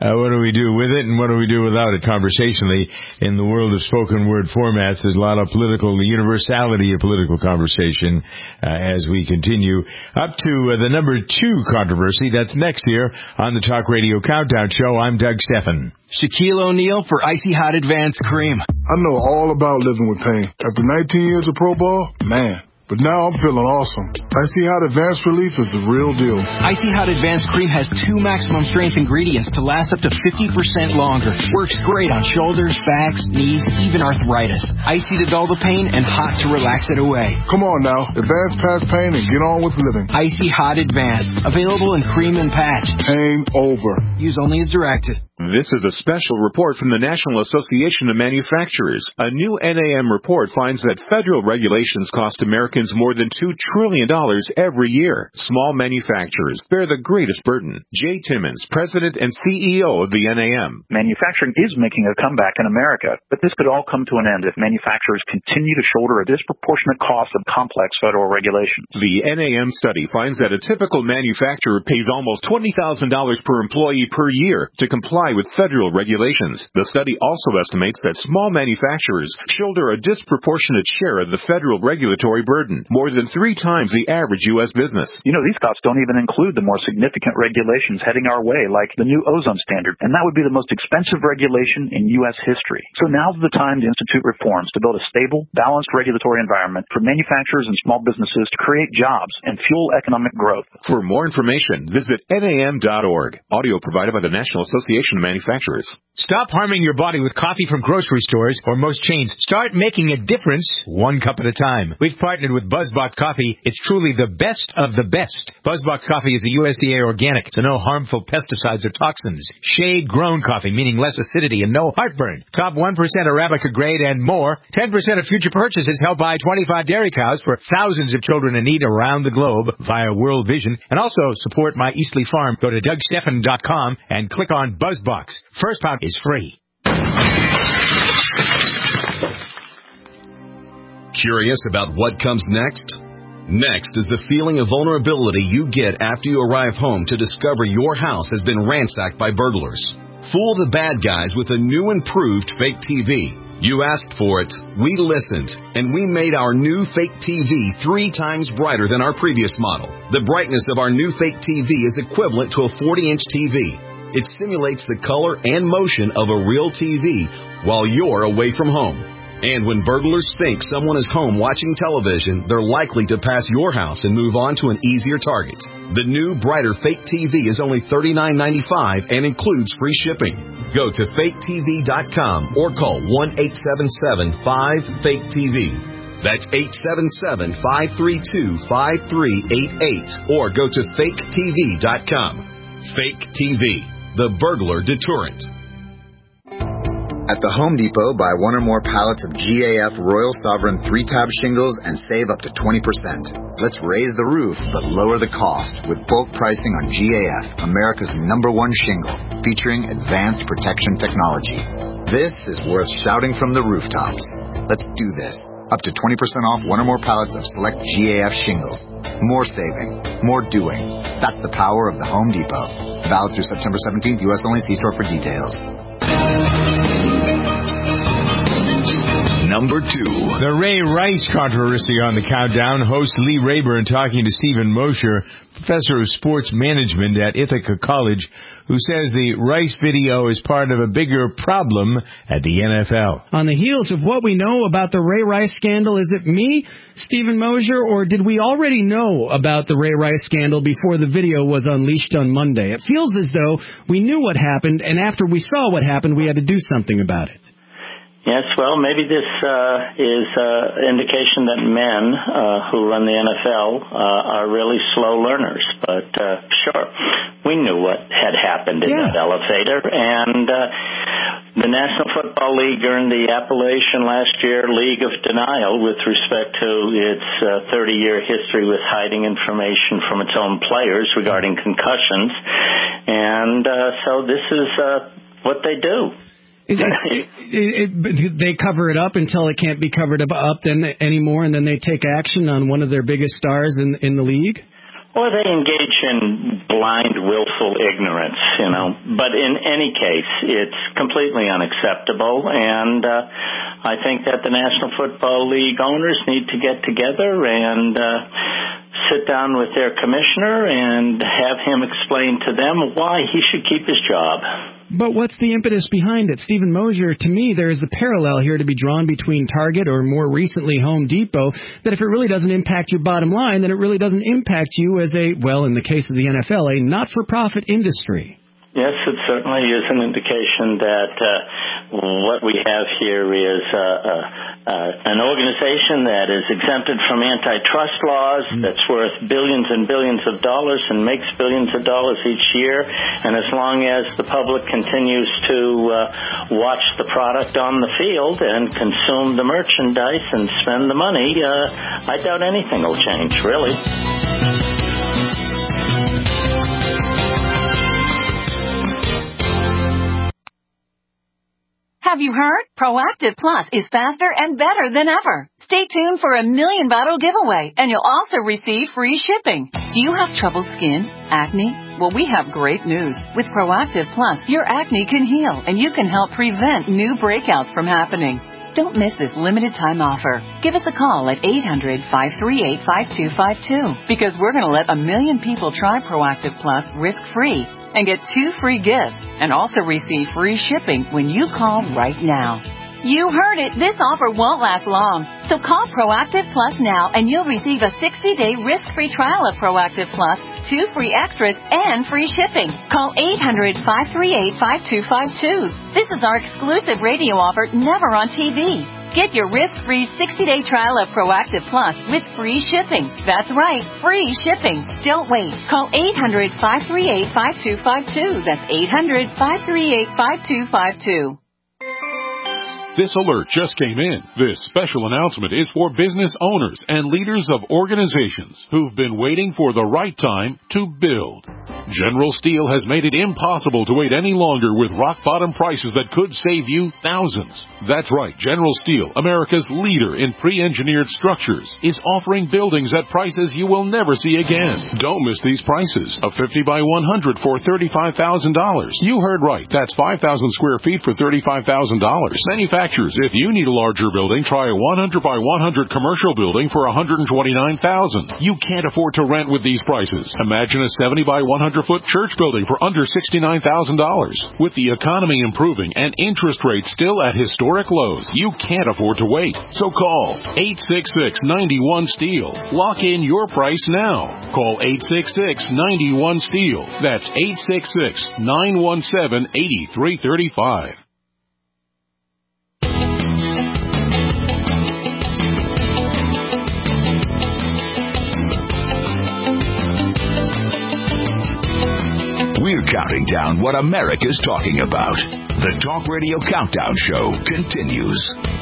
Uh, what do we do with it and what do we do without it conversationally? In the world of spoken word formats, there's a lot of political, the universality of political conversation uh, as we continue. Up to uh, the number two controversy. That's next here on the Talk Radio Countdown Show. I'm Doug Steffen. Shaquille O'Neal for Icy Hot Advanced Cream. I know all about living with pain. After nineteen years of pro ball, man. But now I'm feeling awesome. Icy Hot Advanced Relief is the real deal. Icy Hot Advanced Cream has two maximum strength ingredients to last up to fifty percent longer. Works great on shoulders, backs, knees, even arthritis. Icy to dull the pain and hot to relax it away. Come on now. Advance past pain and get on with living. Icy Hot Advanced. Available in cream and patch. Pain over. Use only as directed. This is a special report from the National Association of Manufacturers. A new N A M report finds that federal regulations cost Americans more than two trillion dollars every year. Small manufacturers bear the greatest burden. Jay Timmons, President and C E O of the N A M. Manufacturing is making a comeback in America, but this could all come to an end if manufacturers continue to shoulder a disproportionate cost of complex federal regulations. The N A M study finds that a typical manufacturer pays almost twenty thousand dollars per employee per year to comply with federal regulations. The study also estimates that small manufacturers shoulder a disproportionate share of the federal regulatory burden, more than three times the average U S business. You know, these costs don't even include the more significant regulations heading our way, like the new ozone standard, and that would be the most expensive regulation in U S history. So now's the time to institute reforms to build a stable, balanced regulatory environment for manufacturers and small businesses to create jobs and fuel economic growth. For more information, visit N A M dot org. Audio provided by the National Association of Manufacturers. Stop harming your body with coffee from grocery stores or most chains. Start making a difference one cup at a time. We've partnered with BuzzBox Coffee. It's truly the best of the best. BuzzBox Coffee is a U S D A organic, so no harmful pesticides or toxins. Shade-grown coffee, meaning less acidity and no heartburn. Top one percent Arabica grade and more. ten percent of future purchases help buy twenty-five dairy cows for thousands of children in need around the globe via World Vision. And also support my Eastleigh Farm. Go to Doug Steffen dot com and click on BuzzBox. First pound is free. Curious about what comes next? Next is the feeling of vulnerability you get after you arrive home to discover your house has been ransacked by burglars. Fool the bad guys with a new improved fake T V. You asked for it, we listened, and we made our new fake T V three times brighter than our previous model. The brightness of our new fake T V is equivalent to a forty-inch T V. It simulates the color and motion of a real T V while you're away from home. And when burglars think someone is home watching television, they're likely to pass your house and move on to an easier target. The new, brighter fake T V is only thirty-nine ninety-five and includes free shipping. Go to fake T V dot com or call one eight seven seven five fake T V. That's eight seven seven, five three two, five three eight eight or go to fake T V dot com. Fake T V, the burglar deterrent. At the Home Depot, buy one or more pallets of G A F Royal Sovereign three-tab shingles and save up to twenty percent. Let's raise the roof, but lower the cost with bulk pricing on G A F, America's number one shingle, featuring advanced protection technology. This is worth shouting from the rooftops. Let's do this. Up to twenty percent off one or more pallets of select G A F shingles. More saving, more doing. That's the power of the Home Depot. Valid through September seventeenth, U S only. See store for details. Number two. The Ray Rice controversy on the countdown. Host Lee Rayburn talking to Stephen Mosher, professor of sports management at Ithaca College, who says the Rice video is part of a bigger problem at the N F L. On the heels of what we know about the Ray Rice scandal, is it me, Stephen Mosher, or did we already know about the Ray Rice scandal before the video was unleashed on Monday? It feels as though we knew what happened, and after we saw what happened, we had to do something about it. Yes, well, maybe this uh, is uh, indication that men uh, who run the N F L uh, are really slow learners. But uh, sure, we knew what had happened in yeah. that elevator. And uh, the National Football League earned the appellation last year, League of Denial, with respect to its uh, thirty-year history with hiding information from its own players regarding concussions. And uh, so this is uh, what they do. It, it, it, they cover it up until it can't be covered up then anymore, and then they take action on one of their biggest stars in in the league? Or they engage in blind, willful ignorance, you know. But in any case, it's completely unacceptable, and uh, I think that the National Football League owners need to get together and uh, sit down with their commissioner and have him explain to them why he should keep his job. But what's the impetus behind it? Stephen Mosier, to me, there is a parallel here to be drawn between Target or more recently Home Depot, that if it really doesn't impact your bottom line, then it really doesn't impact you as a, well, in the case of the N F L, a not-for-profit industry. Yes, it certainly is an indication that uh, what we have here is uh, uh, uh, an organization that is exempted from antitrust laws, mm. that's worth billions and billions of dollars and makes billions of dollars each year. And as long as the public continues to uh, watch the product on the field and consume the merchandise and spend the money, uh, I doubt anything will change, really. Have you heard? Proactive Plus is faster and better than ever. Stay tuned for a million bottle giveaway, and you'll also receive free shipping. Do you have troubled skin? Acne? Well, we have great news. With Proactive Plus, your acne can heal, and you can help prevent new breakouts from happening. Don't miss this limited time offer. Give us a call at eight hundred, five three eight, five two five two, because we're going to let a million people try Proactive Plus risk-free and get two free gifts and also receive free shipping when you call right now. You heard it. This offer won't last long. So call Proactive Plus now and you'll receive a sixty-day risk-free trial of Proactive Plus, two free extras, and free shipping. Call eight hundred, five three eight, five two five two. This is our exclusive radio offer, never on T V. Get your risk-free sixty-day trial of Proactive Plus with free shipping. That's right, free shipping. Don't wait. Call eight hundred, five three eight, five two five two. That's eight hundred, five three eight, five two five two. This alert just came in. This special announcement is for business owners and leaders of organizations who've been waiting for the right time to build. General Steel has made it impossible to wait any longer with rock-bottom prices that could save you thousands. That's right, General Steel, America's leader in pre-engineered structures, is offering buildings at prices you will never see again. Don't miss these prices. A fifty by one hundred for thirty-five thousand dollars. You heard right. That's five thousand square feet for thirty-five thousand dollars. Manufacturers, if you need a larger building, try a one hundred by one hundred commercial building for one hundred twenty-nine thousand dollars. You can't afford to rent with these prices. Imagine a seventy by one hundred foot church building for under sixty-nine thousand dollars. With the economy improving and interest rates still at historic lows, you can't afford to wait. So call eight six six, nine one, STEEL. Lock in your price now. Call eight six six, nine one, STEEL. That's eight six six, nine one seven, eight three three five. We're counting down what America's talking about. The Talk Radio Countdown Show continues.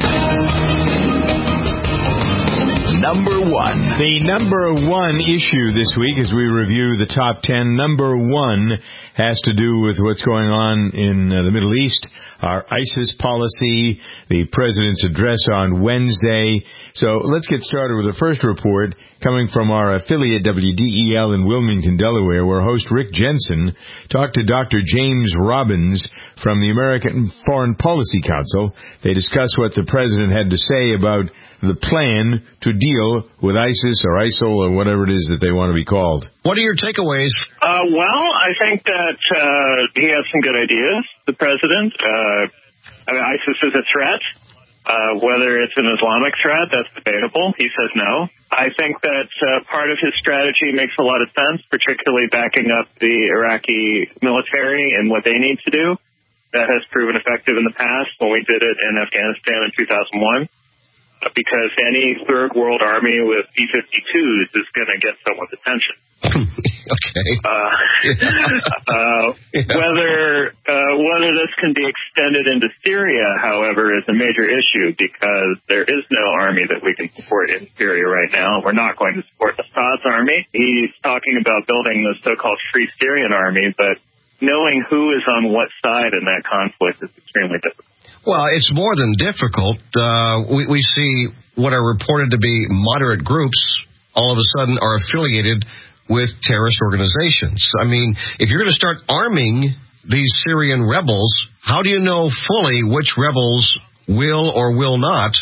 Number one. The number one issue this week as we review the top ten. Number one has to do with what's going on in uh, the Middle East, our ISIS policy, the president's address on Wednesday. So let's get started with the first report coming from our affiliate W D E L in Wilmington, Delaware, where host Rick Jensen talked to Doctor James Robbins from the American Foreign Policy Council. They discussed what the president had to say about the plan to deal with ISIS or ISIL or whatever it is that they want to be called. What are your takeaways? Uh, well, I think that uh, he has some good ideas, the president. Uh, I mean, ISIS is a threat. Uh, whether it's an Islamic threat, that's debatable. He says no. I think that uh, part of his strategy makes a lot of sense, particularly backing up the Iraqi military and what they need to do. That has proven effective in the past when we did it in Afghanistan in two thousand one. Because any third world army with B fifty-twos is going to get someone's attention. Okay. Uh, uh, yeah. Whether uh, whether this can be extended into Syria, however, is a major issue because there is no army that we can support in Syria right now. We're not going to support Assad's army. He's talking about building the so-called Free Syrian Army, but knowing who is on what side in that conflict is extremely difficult. Well, it's more than difficult. Uh, we, we see what are reported to be moderate groups all of a sudden are affiliated with terrorist organizations. I mean, if you're going to start arming these Syrian rebels, how do you know fully which rebels will or will not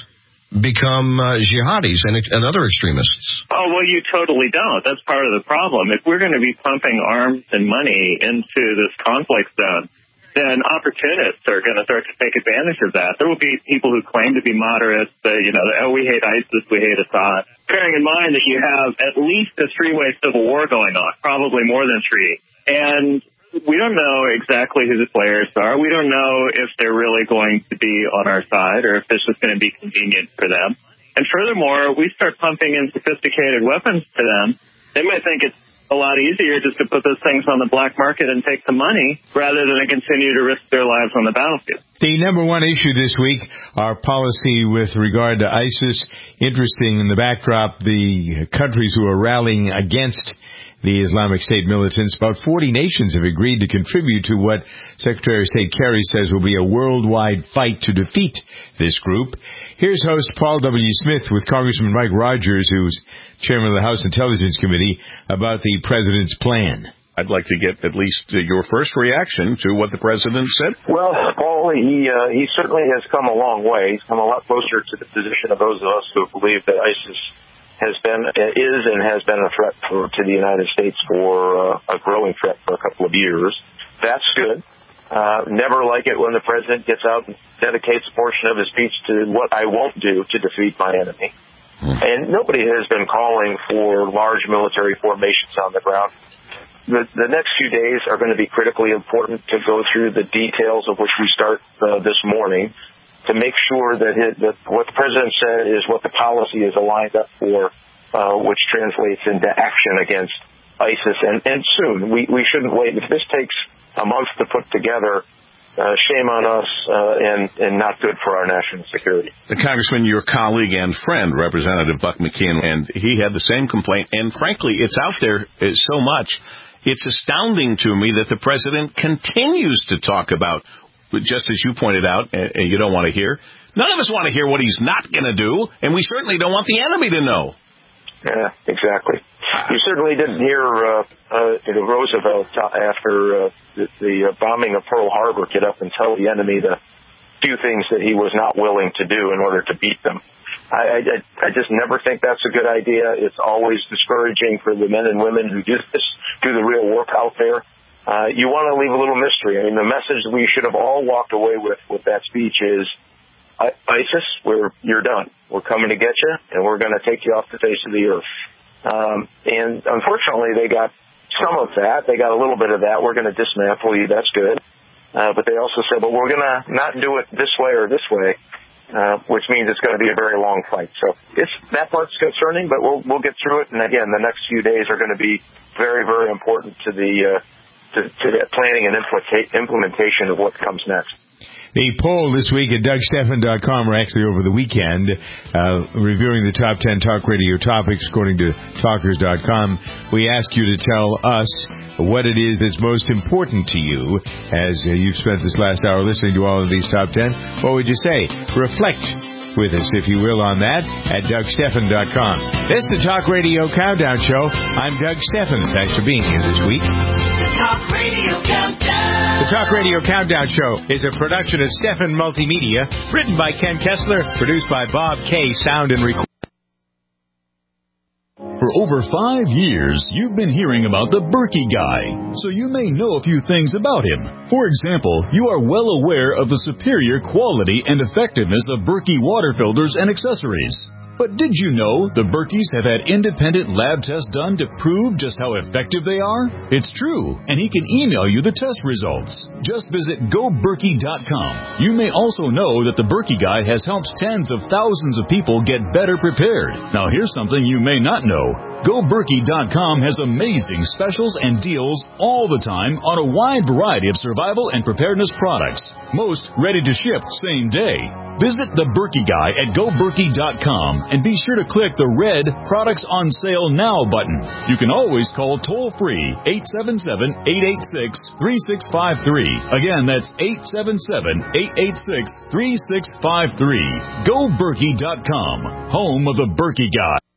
become uh, jihadis and, and other extremists? Oh, well, you totally don't. That's part of the problem. If we're going to be pumping arms and money into this conflict zone, then opportunists are going to start to take advantage of that. There will be people who claim to be moderates, that, you know, oh, we hate ISIS, we hate Assad. Bearing in mind that you have at least a three-way civil war going on, probably more than three. And we don't know exactly who the players are. We don't know if they're really going to be on our side or if this is going to be convenient for them. And furthermore, we start pumping in sophisticated weapons to them. They might think it's a lot easier just to put those things on the black market and take the money rather than to continue to risk their lives on the battlefield. The number one issue this week, our policy with regard to ISIS. Interesting in the backdrop, the countries who are rallying against the Islamic State militants. About forty nations have agreed to contribute to what Secretary of State Kerry says will be a worldwide fight to defeat this group. Here's host Paul W. Smith with Congressman Mike Rogers, who's chairman of the House Intelligence Committee, about the president's plan. I'd like to get at least your first reaction to what the president said. Well, Paul, he uh, he certainly has come a long way. He's come a lot closer to the position of those of us who believe that ISIS has been, is and has been a threat for, to the United States for uh, a growing threat for a couple of years. That's good. Uh, never like it when the president gets out and dedicates a portion of his speech to what I won't do to defeat my enemy. Hmm. And nobody has been calling for large military formations on the ground. The, the next few days are going to be critically important to go through the details of which we start uh, this morning to make sure that, it, that what the president said is what the policy is aligned up for, uh, which translates into action against ISIS. And, and soon, we, we shouldn't wait. If this takes a month to put together, uh, shame on us, uh, and, and not good for our national security. The Congressman, your colleague and friend, Representative Buck McKeon, and he had the same complaint. And frankly, it's out there so much. It's astounding to me that the president continues to talk about, just as you pointed out, and you don't want to hear. None of us want to hear what he's not going to do, and we certainly don't want the enemy to know. Yeah, exactly. You certainly didn't hear uh, uh, Roosevelt after uh, the, the bombing of Pearl Harbor get up and tell the enemy the few things that he was not willing to do in order to beat them. I, I, I just never think that's a good idea. It's always discouraging for the men and women who do this, do the real work out there. Uh, you want to leave a little mystery. I mean, the message we should have all walked away with with that speech is, ISIS, we're, you're done. We're coming to get you, and we're going to take you off the face of the earth. Um, and unfortunately, they got some of that. They got a little bit of that. We're going to dismantle you. That's good. Uh, but they also said, well, we're going to not do it this way or this way, uh, which means it's going to be a very long fight. So it's, that part's concerning, but we'll, we'll get through it. And again, the next few days are going to be very, very important to the, uh, to, to the planning and implementation of what comes next. The poll this week at Doug Stephan dot com, or actually over the weekend, uh, reviewing the top ten talk radio topics according to talkers dot com. We ask you to tell us what it is that's most important to you as uh, you've spent this last hour listening to all of these top ten. What would you say? Reflect with us, if you will, on that at Doug Stephan dot com. This is the Talk Radio Countdown Show. I'm Doug Stephan. Thanks for being here this week. The Talk Radio Countdown. The Talk Radio Countdown Show is a production of Stephan Multimedia, written by Ken Kessler, produced by Bob K. Sound and Record. For over five years, you've been hearing about the Berkey Guy, so you may know a few things about him. For example, you are well aware of the superior quality and effectiveness of Berkey water filters and accessories. But did you know the Berkeys have had independent lab tests done to prove just how effective they are? It's true, and he can email you the test results. Just visit go berkey dot com. You may also know that the Berkey Guy has helped tens of thousands of people get better prepared. Now here's something you may not know. go berkey dot com has amazing specials and deals all the time on a wide variety of survival and preparedness products. Most ready to ship same day. Visit the Berkey Guy at go berkey dot com and be sure to click the red Products on Sale Now button. You can always call toll-free eight seven seven, eight eight six, three six five three. Again, that's eight seven seven, eight eight six, three six five three. go berkey dot com, home of the Berkey Guy.